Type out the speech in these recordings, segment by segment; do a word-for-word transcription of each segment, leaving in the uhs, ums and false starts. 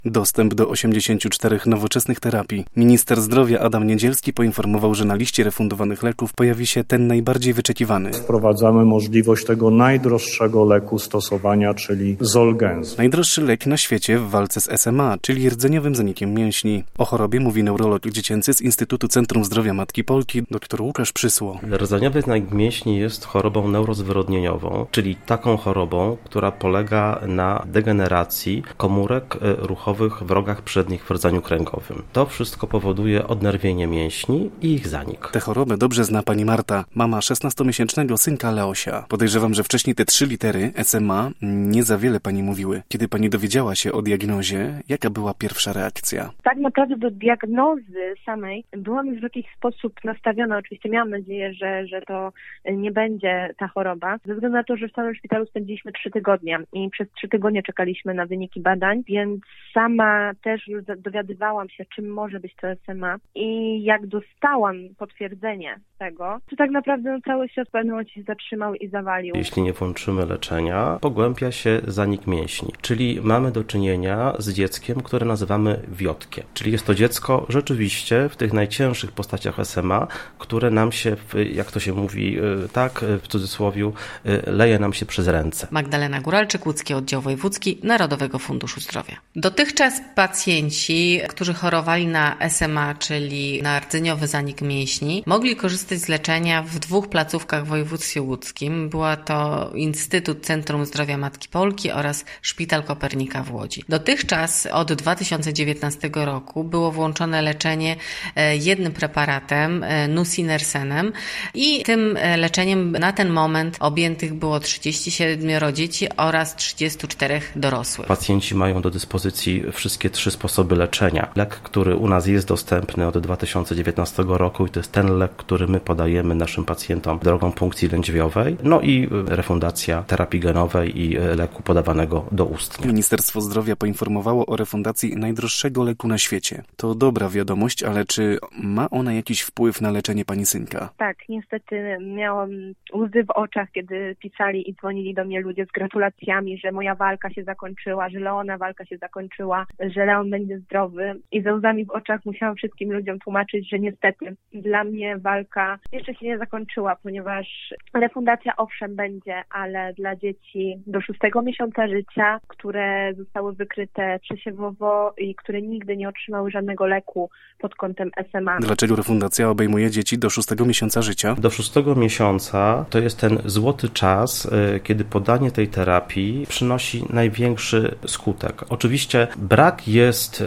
Dostęp do osiemdziesięciu czterech nowoczesnych terapii. Minister zdrowia Adam Niedzielski poinformował, że na liście refundowanych leków pojawi się ten najbardziej wyczekiwany. Wprowadzamy możliwość tego najdroższego leku stosowania, czyli Zolgensma. Najdroższy lek na świecie w walce z S M A, czyli rdzeniowym zanikiem mięśni. O chorobie mówi neurolog dziecięcy z Instytutu Centrum Zdrowia Matki Polki, dr Łukasz Przysło. Rdzeniowy zanik mięśni jest chorobą neurozwyrodnieniową, czyli taką chorobą, która polega na degeneracji komórek ruchowych w rogach przednich w rdzeniu kręgowym. To wszystko powoduje odnerwienie mięśni i ich zanik. Tę chorobę dobrze zna pani Marta, mama szesnastomiesięcznego synka Leosia. Podejrzewam, że wcześniej te trzy litery S M A nie za wiele pani mówiły. Kiedy pani dowiedziała się o diagnozie, jaka była pierwsza reakcja? Tak naprawdę do diagnozy samej byłam już w jakiś sposób nastawiona. Oczywiście miałam nadzieję, że, że to nie będzie ta choroba. Ze względu na to, że w samym szpitalu spędziliśmy trzy tygodnie i przez trzy tygodnie czekaliśmy na wyniki badań, więc sama też już dowiadywałam się, czym może być to S M A i jak dostałam potwierdzenie tego, to tak naprawdę no, cały świat w pewnym momencie się zatrzymał i zawalił. Jeśli nie włączymy leczenia, pogłębia się zanik mięśni, czyli mamy do czynienia z dzieckiem, które nazywamy wiotkiem. Czyli jest to dziecko rzeczywiście w tych najcięższych postaciach S M A, które nam się, jak to się mówi, tak w cudzysłowiu, leje nam się przez ręce. Magdalena Góralczyk, Łódzki Oddział Wojewódzki Narodowego Funduszu Zdrowia. Dotychczas pacjenci, którzy chorowali na S M A, czyli na rdzeniowy zanik mięśni, mogli korzystać z leczenia w dwóch placówkach w województwie łódzkim. Była to Instytut Centrum Zdrowia Matki Polki oraz Szpital Kopernika w Łodzi. Dotychczas od dwa tysiące dziewiętnastego roku było włączone leczenie jednym preparatem, nusinersenem, i tym leczeniem na ten moment objętych było trzydzieści siedem dzieci oraz trzydzieści cztery dorosłych. Pacjenci mają do dyspozycji wszystkie trzy sposoby leczenia. Lek, który u nas jest dostępny od dwa tysiące dziewiętnastego roku i to jest ten lek, który my podajemy naszym pacjentom drogą punkcji lędźwiowej, no i refundacja terapii genowej i leku podawanego doustnie. Ministerstwo Zdrowia poinformowało o refundacji najdroższego leku na świecie. To dobra wiadomość, ale czy ma ona jakiś wpływ na leczenie pani synka? Tak, niestety miałam łzy w oczach, kiedy pisali i dzwonili do mnie ludzie z gratulacjami, że moja walka się zakończyła, że Leona walka się zakończyła, że Leon będzie zdrowy, i ze łzami w oczach musiałam wszystkim ludziom tłumaczyć, że niestety dla mnie walka jeszcze się nie zakończyła, ponieważ refundacja owszem będzie, ale dla dzieci do szóstego miesiąca życia, które zostały wykryte przesiewowo i które nigdy nie otrzymały żadnego leku pod kątem S M A. Dlaczego refundacja obejmuje dzieci do szóstego miesiąca życia? Do szóstego miesiąca to jest ten złoty czas, kiedy podanie tej terapii przynosi największy skutek. Oczywiście brak jest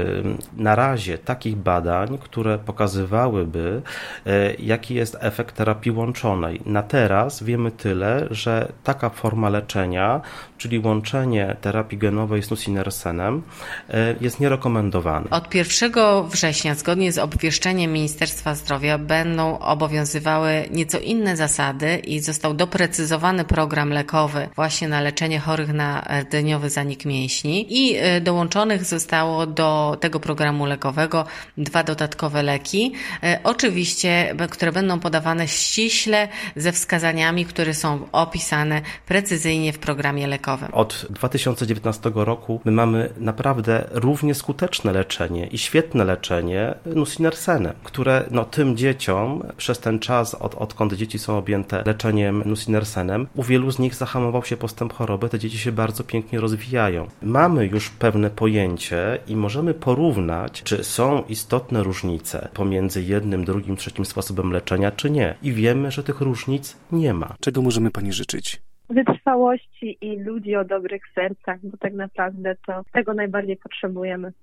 na razie takich badań, które pokazywałyby, jaki jest efekt terapii łączonej. Na teraz wiemy tyle, że taka forma leczenia, czyli łączenie terapii genowej z nusinersenem, jest nierekomendowana. Od pierwszego września, zgodnie z obwieszczeniem Ministerstwa Zdrowia, będą obowiązywały nieco inne zasady i został doprecyzowany program lekowy właśnie na leczenie chorych na rdzeniowy zanik mięśni i dołączonych zostało do tego programu lekowego dwa dodatkowe leki, oczywiście, które będą podawane ściśle ze wskazaniami, które są opisane precyzyjnie w programie lekowym. Od dwa tysiące dziewiętnastego roku my mamy naprawdę równie skuteczne leczenie i świetne leczenie nusinersenem, które no, tym dzieciom przez ten czas, od, odkąd dzieci są objęte leczeniem nusinersenem, u wielu z nich zahamował się postęp choroby, te dzieci się bardzo pięknie rozwijają. Mamy już pewne pojęcie i możemy porównać, czy są istotne różnice pomiędzy jednym, drugim, trzecim sposobem leczenia, czy nie. I wiemy, że tych różnic nie ma. Czego możemy pani życzyć? Wytrwałości i ludzi o dobrych sercach, bo tak naprawdę to tego najbardziej potrzebujemy.